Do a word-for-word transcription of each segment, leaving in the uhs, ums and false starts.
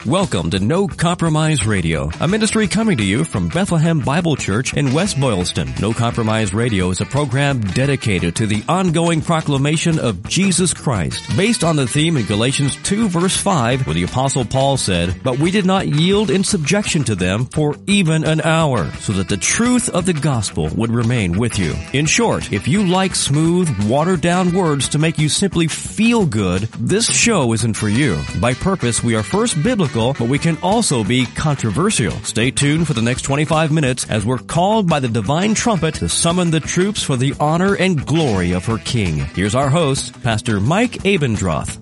Welcome to No Compromise Radio, a ministry coming to you from Bethlehem Bible Church in West Boylston. No Compromise Radio is a program dedicated to the ongoing proclamation of Jesus Christ, based on the theme in Galatians two verse five, where the Apostle Paul said, "But we did not yield in subjection to them for even an hour, so that the truth of the gospel would remain with you." In short, if you like smooth, watered-down words to make you simply feel good, this show isn't for you. By purpose, we are first biblical, but we can also be controversial. Stay tuned for the next twenty-five minutes as we're called by the divine trumpet to summon the troops for the honor and glory of her King. Here's our host, Pastor Mike Abendroth.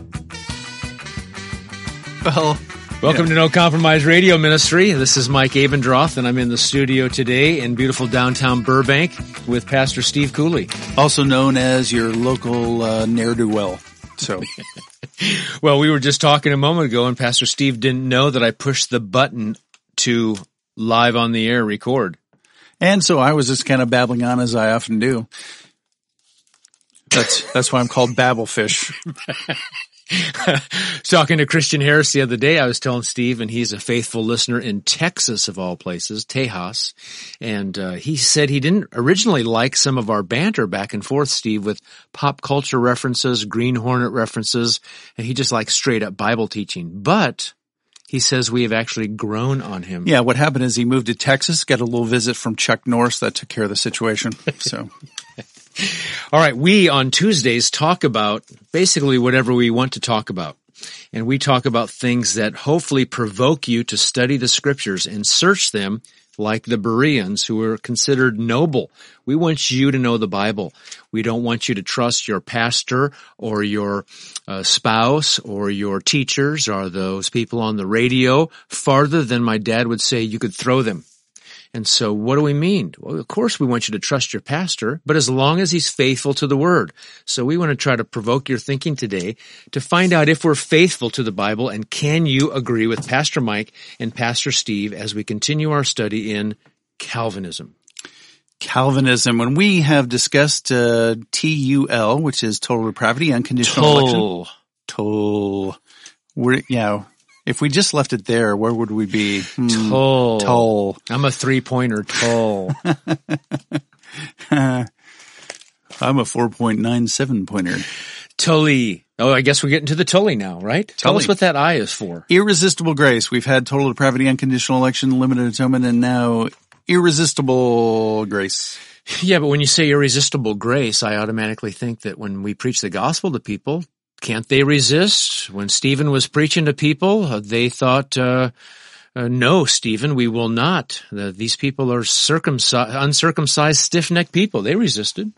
Well, welcome you know. to No Compromise Radio Ministry. This is Mike Abendroth, and I'm in the studio today in beautiful downtown Burbank with Pastor Steve Cooley. Also known as your local uh, ne'er-do-well. So... Well, we were just talking a moment ago, and Pastor Steve didn't know that I pushed the button to live on the air record. And so I was just kind of babbling on, as I often do. That's that's why I'm called Babblefish. Talking to Christian Harris the other day, I was telling Steve, and he's a faithful listener in Texas of all places, Tejas, and uh, he said he didn't originally like some of our banter back and forth, Steve, with pop culture references, Green Hornet references, and he just likes straight up Bible teaching. But he says we have actually grown on him. Yeah, what happened is he moved to Texas, got a little visit from Chuck Norris that took care of the situation. So... All right, we on Tuesdays talk about basically whatever we want to talk about. And we talk about things that hopefully provoke you to study the scriptures and search them like the Bereans, who are considered noble. We want you to know the Bible. We don't want you to trust your pastor or your uh, spouse or your teachers or those people on the radio farther than my dad would say you could throw them. And so what do we mean? Well, of course we want you to trust your pastor, but as long as he's faithful to the word. So we want to try to provoke your thinking today to find out if we're faithful to the Bible, and can you agree with Pastor Mike and Pastor Steve as we continue our study in Calvinism. Calvinism. When we have discussed uh, T U L, which is total depravity, unconditional Toll. election. Toll. We're, you know, if we just left it there, where would we be? Hmm. Toll. Toll. I'm a three-pointer toll. I'm a four point nine seven pointer. Tully. Oh, I guess we're getting to the Tully now, right? Tell Tully. us what that I is for. Irresistible grace. We've had total depravity, unconditional election, limited atonement, and now irresistible grace. Yeah, but when you say irresistible grace, I automatically think that when we preach the gospel to people, can't they resist? When Stephen was preaching to people, uh, they thought, uh, uh, no, Stephen, we will not. Uh, these people are circumcised, uncircumcised, stiff-necked people. They resisted.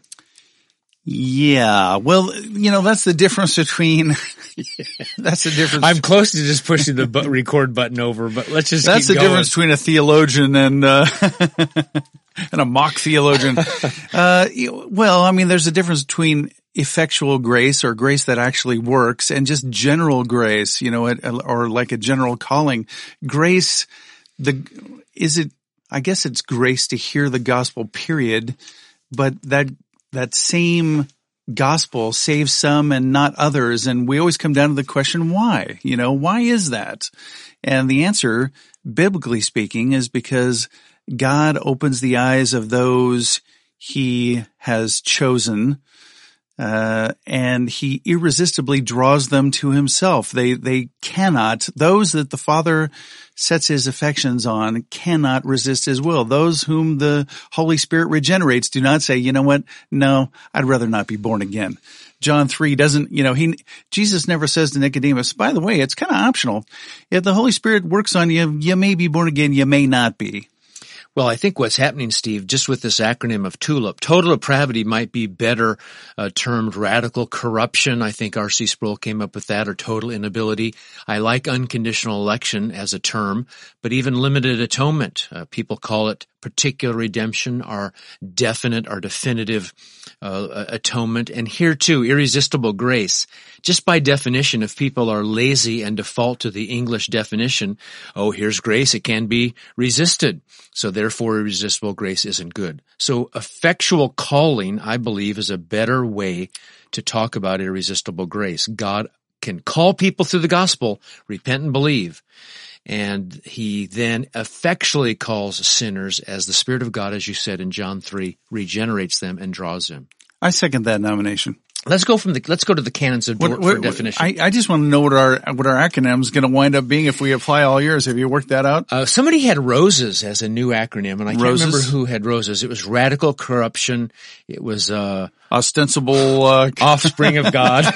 Yeah, well, you know, that's the difference between, that's the difference. I'm close to just pushing the bu- record button over, but let's just That's keep the going. difference between a theologian and, uh, and a mock theologian. uh, well, I mean, there's a difference between effectual grace, or grace that actually works, and just general grace, you know, or like a general calling. Grace, the, is it, I guess it's grace to hear the gospel, period, but that, that same gospel saves some and not others. And we always come down to the question, why? You know, why is that? And the answer, biblically speaking, is because God opens the eyes of those he has chosen, uh, and he irresistibly draws them to himself. They, they cannot, those that the Father sets his affections on cannot resist his will. Those whom the Holy Spirit regenerates do not say, you know what? No, I'd rather not be born again. John three doesn't, you know, he, Jesus never says to Nicodemus, by the way, it's kind of optional. If the Holy Spirit works on you, you may be born again, you may not be. Well, I think what's happening, Steve, just with this acronym of TULIP, total depravity might be better uh, termed radical corruption. I think R C Sproul came up with that, or total inability. I like unconditional election as a term, but even limited atonement. Uh, people call it particular redemption, or definite or definitive uh, atonement. And here too, irresistible grace. Just by definition, if people are lazy and default to the English definition, oh, here's grace, it can be resisted. So therefore, irresistible grace isn't good. So effectual calling, I believe, is a better way to talk about irresistible grace. God can call people through the gospel, repent and believe. And he then effectually calls sinners as the Spirit of God, as you said in John three, regenerates them and draws them. I second that nomination. Let's go from the, let's go to the canons of Dort what, for definition. I, I just want to know what our, what our acronym is going to wind up being if we apply all yours. Have you worked that out? Uh, somebody had ROSES as a new acronym, and I can't Roses? remember who had ROSES. It was radical corruption. It was, uh, Ostensible, uh, offspring of God.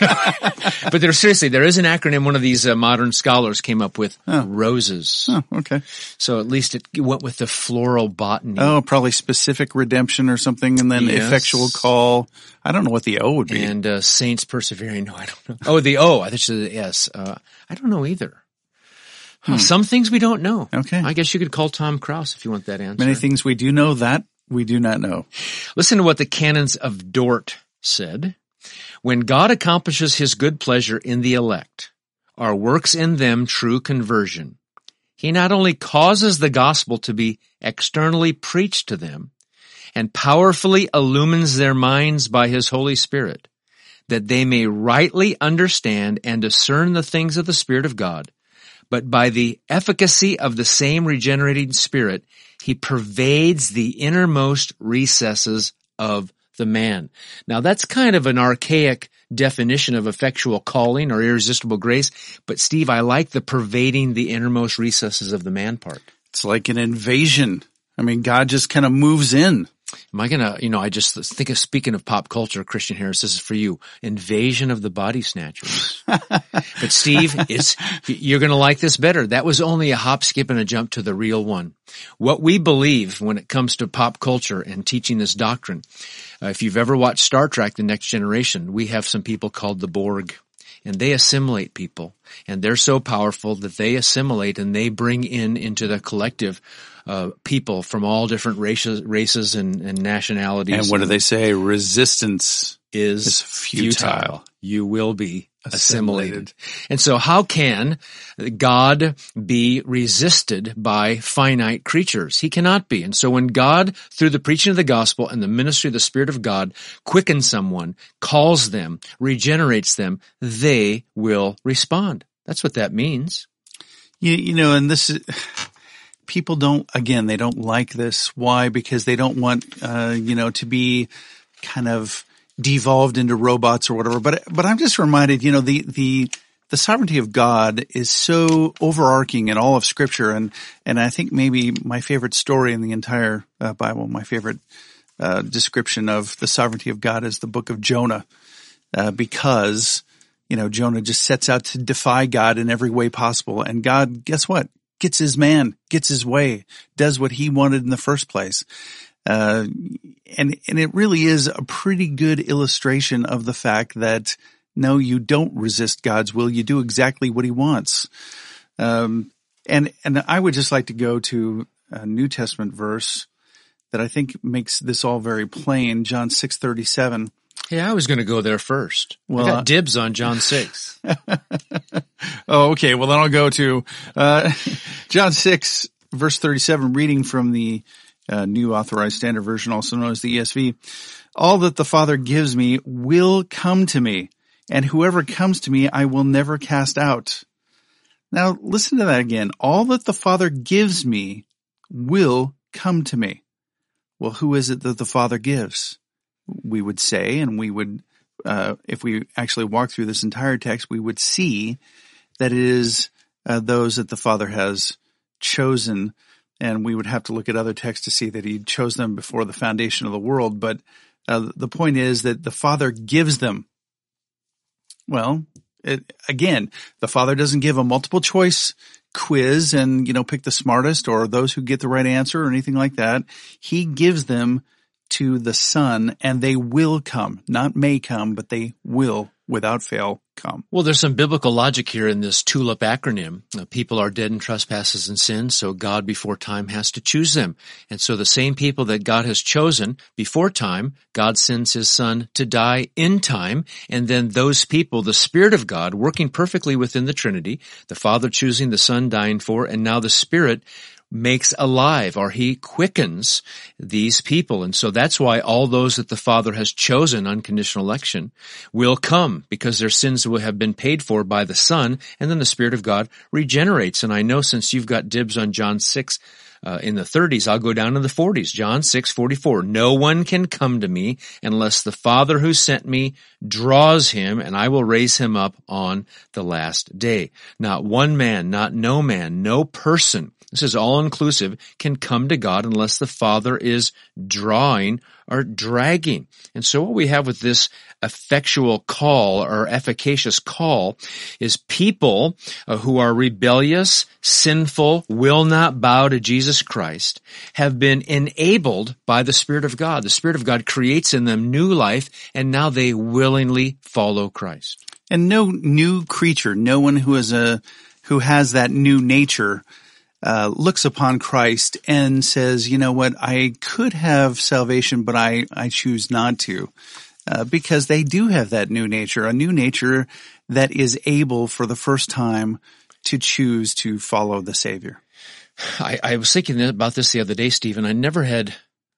But there, seriously, there is an acronym one of these uh, modern scholars came up with, oh. ROSES. Oh, okay. So at least it went with the floral botany. Oh, probably specific redemption or something, and then Yes. effectual call. I don't know what the O would be. And uh, saints persevering. No, I don't know. Oh, the O. I think it's the S. Uh, I don't know either. Huh, Hmm. Some things we don't know. Okay. I guess you could call Tom Krause if you want that answer. Many things we do know, that we do not know. Listen to what the canons of Dort said. When God accomplishes his good pleasure in the elect, or works in them true conversion, he not only causes the gospel to be externally preached to them, and powerfully illumines their minds by his Holy Spirit, that they may rightly understand and discern the things of the Spirit of God, but by the efficacy of the same regenerating Spirit, he pervades the innermost recesses of the man. Now that's kind of an archaic definition of effectual calling or irresistible grace, but Steve, I like the pervading the innermost recesses of the man part. It's like an invasion. I mean, God just kind of moves in. Am I gonna, you know, I just think of, speaking of pop culture, Christian Harris, this is for you. Invasion of the Body Snatchers. But Steve, it's, you're gonna like this better. That was only a hop, skip, and a jump to the real one. What we believe when it comes to pop culture and teaching this doctrine, uh, if you've ever watched Star Trek, The Next Generation, we have some people called the Borg. And they assimilate people. And they're so powerful that they assimilate and they bring in into the collective uh people from all different races races and, and nationalities. And what do they say? Resistance is, is futile. futile. You will be assimilated. Assimilated. And so how can God be resisted by finite creatures? He cannot be. And so when God, through the preaching of the gospel and the ministry of the Spirit of God, quickens someone, calls them, regenerates them, they will respond. That's what that means. You, you know, and this is, people don't, again, they don't like this. Why? Because they don't want, uh, you know, to be kind of devolved into robots or whatever. But, but I'm just reminded, you know, the, the, the sovereignty of God is so overarching in all of Scripture. And, and I think maybe my favorite story in the entire uh, Bible, my favorite, uh, description of the sovereignty of God is the book of Jonah, uh, because, you know, Jonah just sets out to defy God in every way possible. And God, guess what? Gets his man, gets his way, does what he wanted in the first place. Uh, and, and it really is a pretty good illustration of the fact that no, you don't resist God's will. You do exactly what he wants. Um, and, and I would just like to go to a New Testament verse that I think makes this all very plain. John six thirty-seven. Yeah, I was going to go there first. Well, I got dibs on John six. Oh, okay. Well, then I'll go to, uh, John six verse thirty-seven, reading from the uh, New Authorized Standard Version, also known as the E S V. All that the Father gives me will come to me, and whoever comes to me I will never cast out. Now listen to that again. All that the Father gives me will come to me. Well, who is it that the Father gives? We would say, and we would, uh, if we actually walk through this entire text, we would see that it is uh, those that the Father has chosen. And we would have to look at other texts to see that he chose them before the foundation of the world. But uh, the point is that the Father gives them. Well, it, again, the Father doesn't give a multiple choice quiz and, you know, pick the smartest or those who get the right answer or anything like that. He gives them to the Son, and they will come. Not may come, but they will, without fail, come. Well, there's some biblical logic here in this TULIP acronym. Uh, people are dead in trespasses and sins, so God before time has to choose them. And so the same people that God has chosen before time, God sends his Son to die in time, and then those people, the Spirit of God, working perfectly within the Trinity, the Father choosing, the Son dying for, and now the Spirit makes alive, or he quickens these people. And so that's why all those that the Father has chosen, unconditional election, will come, because their sins will have been paid for by the Son, and then the Spirit of God regenerates. And I know since you've got dibs on John six, Uh, in the thirties, I'll go down to the forties. John six forty-four. No one can come to me unless the Father who sent me draws him, and I will raise him up on the last day. Not one man, not no man, no person, this is all inclusive, can come to God unless the Father is drawing or dragging. And so what we have with this effectual call or efficacious call is people uh, who are rebellious, sinful, will not bow to Jesus Christ, have been enabled by the Spirit of God. The Spirit of God creates in them new life, and now they willingly follow Christ. And no new creature, no one who is a who has that new nature Uh, looks upon Christ and says, you know what, I could have salvation, but I, I choose not to, uh, because they do have that new nature, a new nature that is able for the first time to choose to follow the Savior. I, I was thinking about this the other day, Stephen. I never had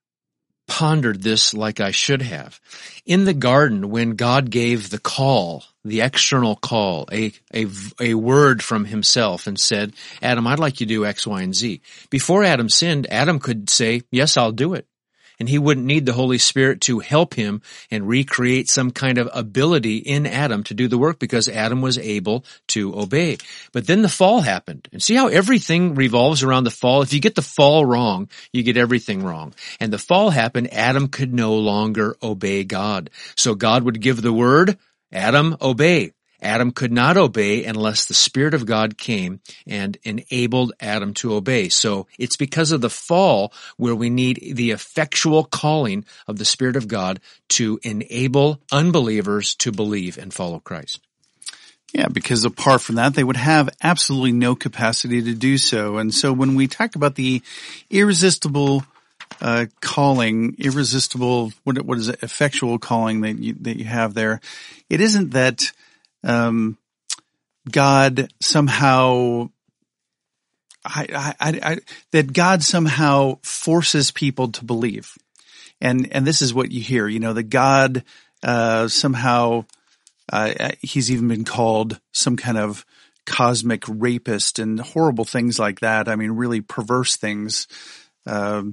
pondered this like I should have. In the garden, when God gave the call, the external call, a, a, a word from himself and said, Adam, I'd like you to do X, Y, and Z. Before Adam sinned, Adam could say, yes, I'll do it. And he wouldn't need the Holy Spirit to help him and recreate some kind of ability in Adam to do the work, because Adam was able to obey. But then the fall happened. And see how everything revolves around the fall? If you get the fall wrong, you get everything wrong. And the fall happened, Adam could no longer obey God. So God would give the word, Adam, obey. Adam could not obey unless the Spirit of God came and enabled Adam to obey. So it's because of the fall where we need the effectual calling of the Spirit of God to enable unbelievers to believe and follow Christ. Yeah, because apart from that, they would have absolutely no capacity to do so. And so when we talk about the irresistible uh calling, irresistible, what, what is it, effectual calling that you, that you have there, it isn't that Um, God somehow, I, I, I, that God somehow forces people to believe. And, and this is what you hear, you know, that God, uh, somehow, uh, he's even been called some kind of cosmic rapist and horrible things like that. I mean, really perverse things, um,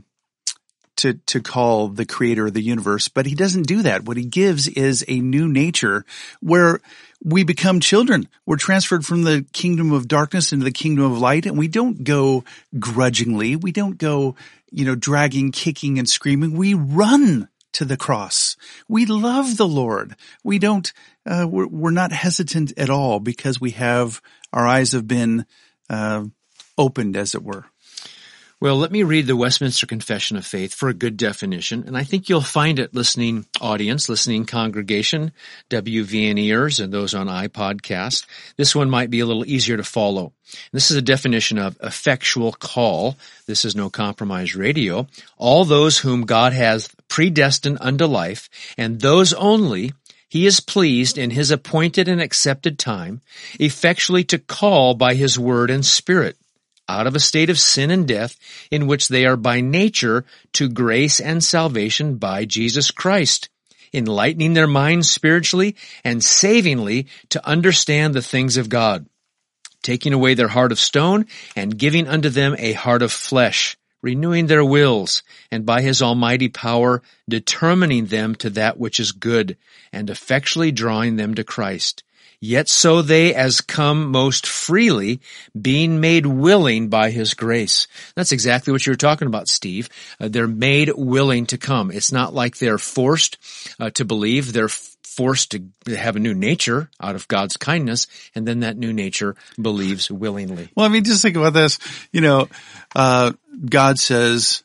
to, to call the creator of the universe, but he doesn't do that. What he gives is a new nature where we become children. We're transferred from the kingdom of darkness into the kingdom of light, and we don't go grudgingly. We don't go, you know, dragging, kicking, and screaming. We run to the cross. We love the Lord. We don't, uh, we're, we're not hesitant at all because we have, our eyes have been, uh, opened, as it were. Well, let me read the Westminster Confession of Faith for a good definition, and I think you'll find it, listening audience, listening congregation, W V N ears, and those on iPodcast. This one might be a little easier to follow. This is a definition of effectual call. This is No Compromise Radio. All those whom God has predestined unto life, and those only he is pleased in his appointed and accepted time, effectually to call by his word and Spirit, out of a state of sin and death in which they are by nature to grace and salvation by Jesus Christ, enlightening their minds spiritually and savingly to understand the things of God, taking away their heart of stone and giving unto them a heart of flesh, renewing their wills, and by his almighty power determining them to that which is good, and effectually drawing them to Christ. Yet so they as come most freely, being made willing by his grace. That's exactly what you were talking about, Steve. Uh, they're made willing to come. It's not like they're forced uh, to believe. They're forced to have a new nature out of God's kindness, and then that new nature believes willingly. Well, I mean, just think about this. You know, uh, God says,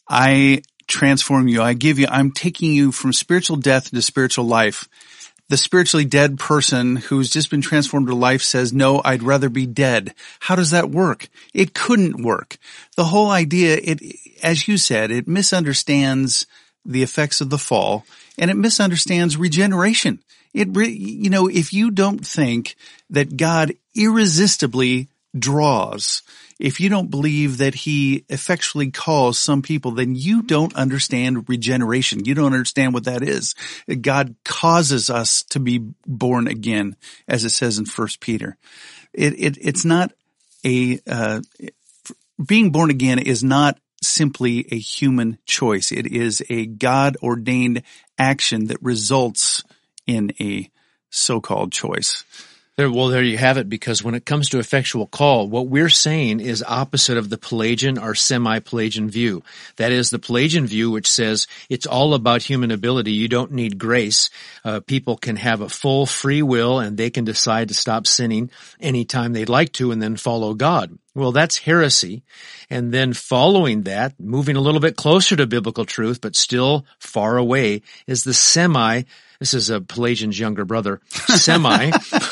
I transform you. I give you, I'm taking you from spiritual death into spiritual life. The spiritually dead person who's just been transformed to life says, no, I'd rather be dead. How does that work? It couldn't work. The whole idea, it, as you said, it misunderstands the effects of the fall, and it misunderstands regeneration. It, you know, if you don't think that God irresistibly draws, if you don't believe that he effectually calls some people, then you don't understand regeneration. You don't understand what that is. God causes us to be born again, as it says in First Peter. It, it, it's not a, uh, being born again is not simply a human choice. It is a God-ordained action that results in a so-called choice. There, well, there you have it, because when it comes to effectual call, what we're saying is opposite of the Pelagian or semi-Pelagian view. That is the Pelagian view, which says it's all about human ability. You don't need grace. Uh, people can have a full free will and they can decide to stop sinning anytime they'd like to and then follow God. Well, that's heresy. And then following that, moving a little bit closer to biblical truth, but still far away, is the semi. This is a Pelagian's younger brother, semi.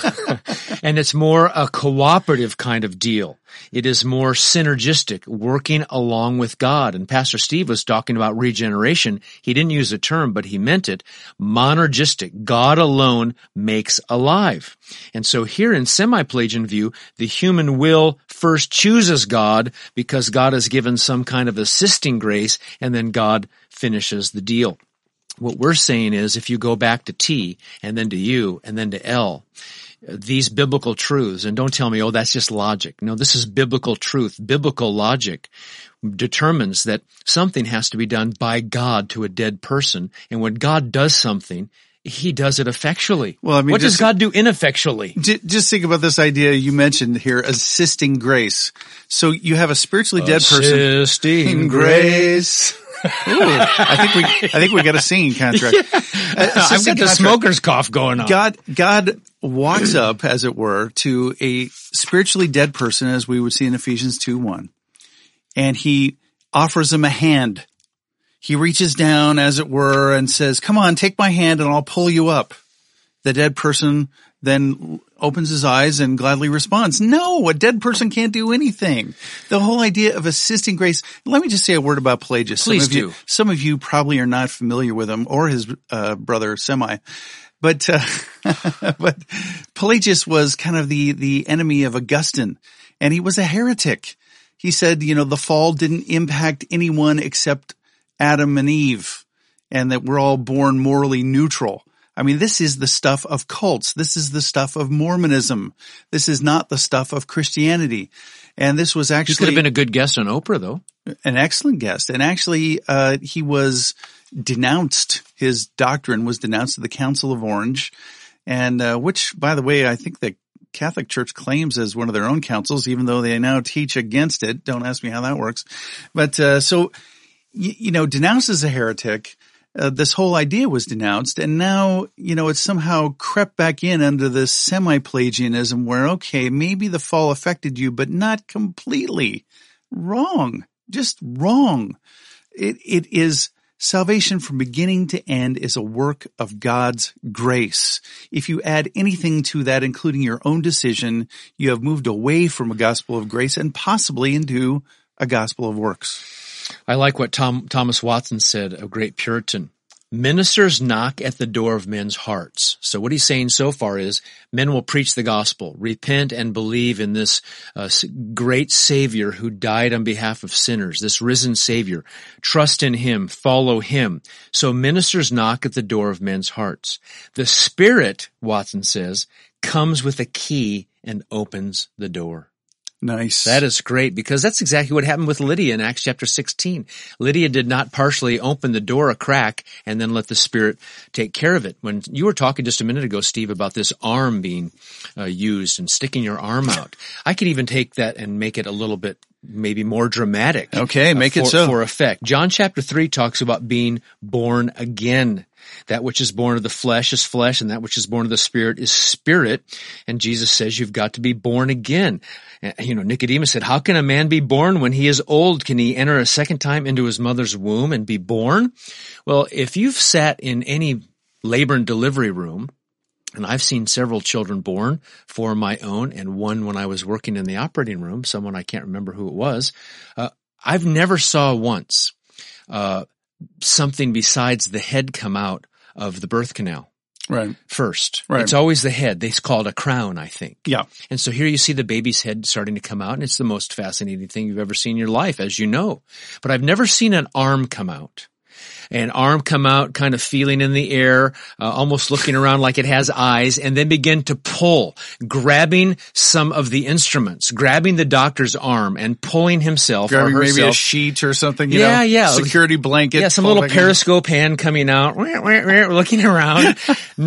And it's more a cooperative kind of deal. It is more synergistic, working along with God. And Pastor Steve was talking about regeneration. He didn't use the term, but he meant it. Monergistic. God alone makes alive. And so here in semi-Pelagian view, the human will first chooses God because God has given some kind of assisting grace, and then God finishes the deal. What we're saying is if you go back to T and then to U and then to L, these biblical truths, and don't tell me, oh, that's just logic. No, this is biblical truth. Biblical logic determines that something has to be done by God to a dead person. And when God does something, he does it effectually. Well, I mean, what just, does God do ineffectually? Just think about this idea you mentioned here, assisting grace. So you have a spiritually dead person. Assisting grace. Ooh, I think we, I think we got a singing contract. Yeah. Uh, I've got the contract. Smoker's cough going on. God, God walks up, as it were, to a spiritually dead person, as we would see in Ephesians two one, and he offers him a hand. He reaches down, as it were, and says, come on, take my hand and I'll pull you up. The dead person then opens his eyes and gladly responds, no, a dead person can't do anything. The whole idea of assisting grace. Let me just say a word about Pelagius. Please some of do. You, some of you probably are not familiar with him or his uh, brother Semi. But, uh, but Pelagius was kind of the, the enemy of Augustine, and he was a heretic. He said, you know, the fall didn't impact anyone except Adam and Eve, and that we're all born morally neutral. I mean, this is the stuff of cults. This is the stuff of Mormonism. This is not the stuff of Christianity. And this was actually— He could have been a good guest on Oprah, though. An excellent guest. And actually, uh, he was denounced. His doctrine was denounced at the Council of Orange, and uh, which, by the way, I think the Catholic Church claims as one of their own councils, even though they now teach against it. Don't ask me how that works. But uh, so, you, you know, denounced as a heretic. Uh, this whole idea was denounced, and now, you know, it's somehow crept back in under this semi-Pelagianism where, okay, maybe the fall affected you, but not completely. Wrong. Just wrong. It, it is salvation from beginning to end is a work of God's grace. If you add anything to that, including your own decision, you have moved away from a gospel of grace and possibly into a gospel of works. I like what Tom, Thomas Watson said, a great Puritan. Ministers knock at the door of men's hearts. So what he's saying so far is men will preach the gospel, repent and believe in this uh, great Savior who died on behalf of sinners, this risen Savior. Trust in him, follow him. So ministers knock at the door of men's hearts. The Spirit, Watson says, comes with a key and opens the door. Nice. That is great, because that's exactly what happened with Lydia in Acts chapter sixteen. Lydia did not partially open the door a crack and then let the Spirit take care of it. When you were talking just a minute ago, Steve, about this arm being uh, used and sticking your arm out, I could even take that and make it a little bit maybe more dramatic. Okay, make uh, for, it so. For effect. John chapter three talks about being born again. That which is born of the flesh is flesh, and that which is born of the Spirit is spirit. And Jesus says you've got to be born again. You know, Nicodemus said, how can a man be born when he is old? Can he enter a second time into his mother's womb and be born? Well, if you've sat in any labor and delivery room, and I've seen several children born, four of my own, and one when I was working in the operating room, someone I can't remember who it was, uh, I've never saw once uh something besides the head come out of the birth canal. Right. first. Right. It's always the head. They call it a crown, I think. Yeah. And so here you see the baby's head starting to come out, and it's the most fascinating thing you've ever seen in your life, as you know. But I've never seen an arm come out. An arm come out, kind of feeling in the air, uh, almost looking around like it has eyes, and then begin to pull, grabbing some of the instruments, grabbing the doctor's arm and pulling himself Grabbing or herself. maybe a sheet or something, you Yeah, know? yeah. Security blanket. Yeah, some pull little back in. periscope hand coming out, looking around.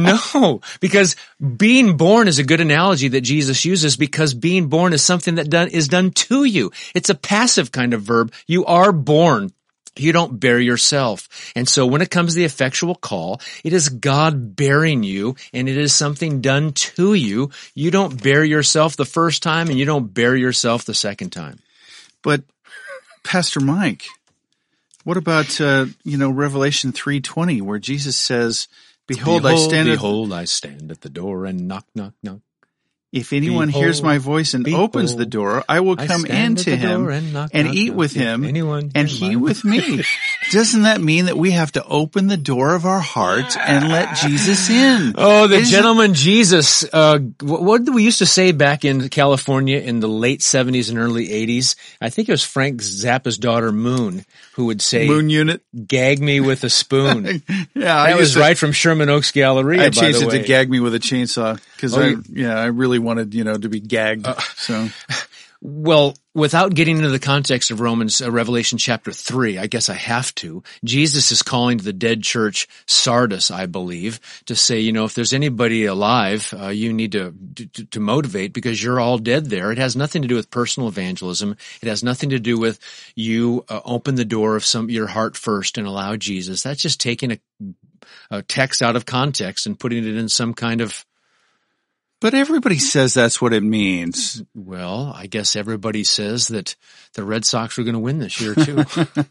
No, because being born is a good analogy that Jesus uses, because being born is something that done, is done to you. It's a passive kind of verb. You are born. You don't bear yourself. And so when it comes to the effectual call, it is God bearing you, and it is something done to you. You don't bear yourself the first time, and you don't bear yourself the second time. But Pastor Mike, what about, uh, you know, Revelation three twenty, where Jesus says, Behold, behold I stand Behold, I stand at the door and knock, knock, knock. If anyone Behold, hears my voice and behold, opens the door, I will I come stand in at to the him door and knock, and knock, eat knock. with If him anyone and hear he my- with me. Doesn't that mean that we have to open the door of our heart and let Jesus in? Oh, the Isn't- gentleman Jesus, uh, what, what did we used to say back in California in the late seventies and early eighties? I think it was Frank Zappa's daughter Moon who would say, Moon unit? gag me with a spoon. Yeah, I That was used to- right from Sherman Oaks Galleria, I by changed the it way. to gag me with a chainsaw because Oh, I, you- yeah, I really wanted, you know, to be gagged. Uh, so Well, without getting into the context of Romans, uh, Revelation chapter three, I guess I have to. Jesus is calling to the dead church, Sardis, I believe, to say, you know, if there's anybody alive, uh, you need to, to to motivate, because you're all dead there. It has nothing to do with personal evangelism. It has nothing to do with you uh, open the door of some your heart first and allow Jesus. That's just taking a, a text out of context and putting it in some kind of, but everybody says that's what it means. well, I guess everybody says that the Red Sox are going to win this year too.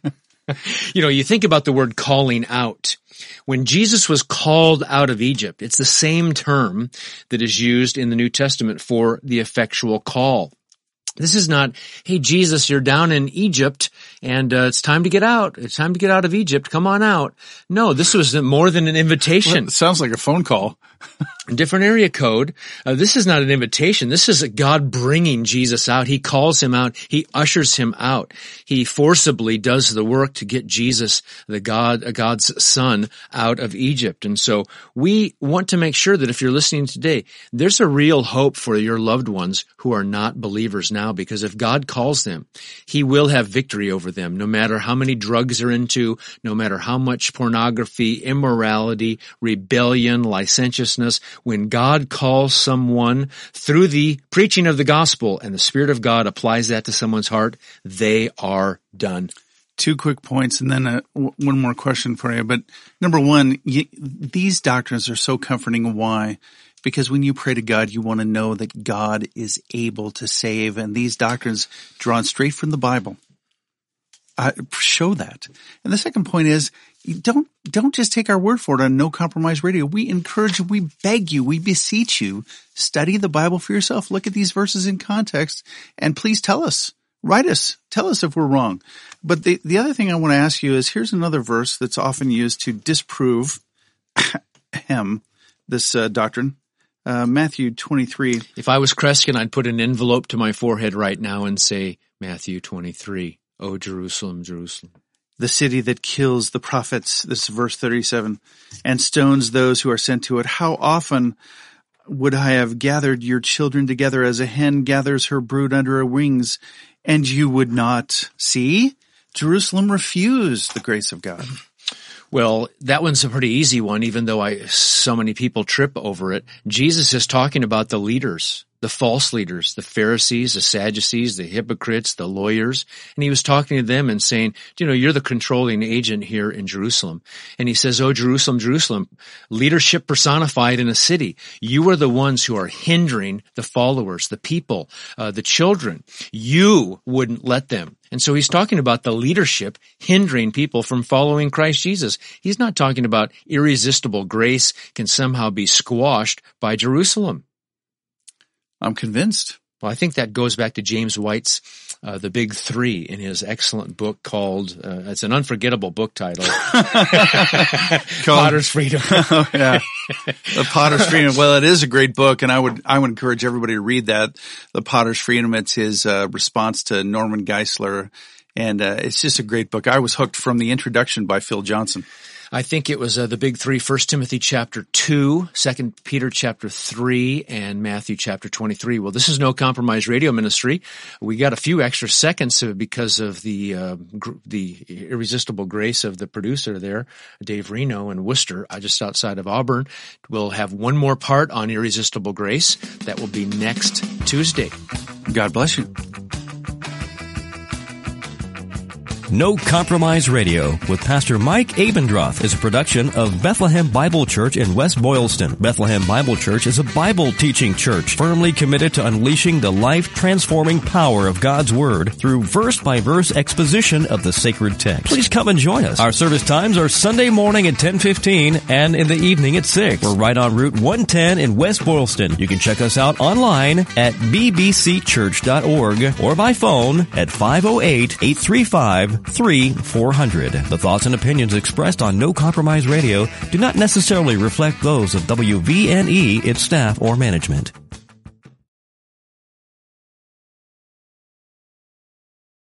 You know, you think about the word calling out. When Jesus was called out of Egypt, it's the same term that is used in the New Testament for the effectual call. This is not, hey, Jesus, you're down in Egypt and uh, it's time to get out. It's time to get out of Egypt. Come on out. No, this was more than an invitation. It sounds like a phone call. Different area code. Uh, this is not an invitation. This is God bringing Jesus out. He calls him out. He ushers him out. He forcibly does the work to get Jesus, the God, uh, God's son, out of Egypt. And so we want to make sure that if you're listening today, there's a real hope for your loved ones who are not believers now, because if God calls them, he will have victory over them, no matter how many drugs they're into, no matter how much pornography, immorality, rebellion, licentiousness. When God calls someone through the preaching of the gospel and the Spirit of God applies that to someone's heart, they are done. Two quick points and then a, w- one more question for you. But number one, y- these doctrines are so comforting. Why? Because when you pray to God, you want to know that God is able to save. And these doctrines drawn straight from the Bible uh, show that. And the second point is, you don't, don't just take our word for it on No Compromise Radio. We encourage you, we beg you, we beseech you, study the Bible for yourself. Look at these verses in context and please tell us, write us, tell us if we're wrong. But the, the other thing I want to ask you is, here's another verse that's often used to disprove him, this uh, doctrine. Uh, Matthew twenty-three. If I was Kreskin, I'd put an envelope to my forehead right now and say, Matthew twenty-three, O Jerusalem, Jerusalem. The city that kills the prophets, this is verse thirty-seven, and stones those who are sent to it. How often would I have gathered your children together as a hen gathers her brood under her wings, and you would not? See? Jerusalem refused the grace of God. Well, that one's a pretty easy one, even though I so many people trip over it. Jesus is talking about the leaders, the false leaders, the Pharisees, the Sadducees, the hypocrites, the lawyers. And he was talking to them and saying, you know, you're the controlling agent here in Jerusalem. And he says, oh, Jerusalem, Jerusalem, leadership personified in a city. You are the ones who are hindering the followers, the people, uh, the children. You wouldn't let them. And so he's talking about the leadership hindering people from following Christ Jesus. He's not talking about irresistible grace can somehow be squashed by Jerusalem. I'm convinced. Well, I think that goes back to James White's uh, the big three in his excellent book called, uh, it's an unforgettable book title, Potter's Freedom. Oh, yeah. The Potter's Freedom. Well, it is a great book, and I would, I would encourage everybody to read that. The Potter's Freedom. It's his, uh, response to Norman Geisler. And, uh, it's just a great book. I was hooked from the introduction by Phil Johnson. I think it was uh, the big three, First Timothy chapter two, Second Peter chapter three, and Matthew chapter twenty-three. Well, this is No Compromise Radio Ministry. We got a few extra seconds because of the uh, gr- the irresistible grace of the producer there, Dave Reno in Worcester, uh, just outside of Auburn. We'll have one more part on irresistible grace. That will be next Tuesday. God bless you. No Compromise Radio with Pastor Mike Abendroth is a production of Bethlehem Bible Church in West Boylston. Bethlehem Bible Church is a Bible teaching church firmly committed to unleashing the life-transforming power of God's Word through verse-by-verse exposition of the sacred text. Please come and join us. Our service times are Sunday morning at ten fifteen and in the evening at six. We're right on Route one ten in West Boylston. You can check us out online at b b c church dot org or by phone at five oh eight, eight three five, three four hundred. The thoughts and opinions expressed on No Compromise Radio do not necessarily reflect those of W V N E, its staff, or management.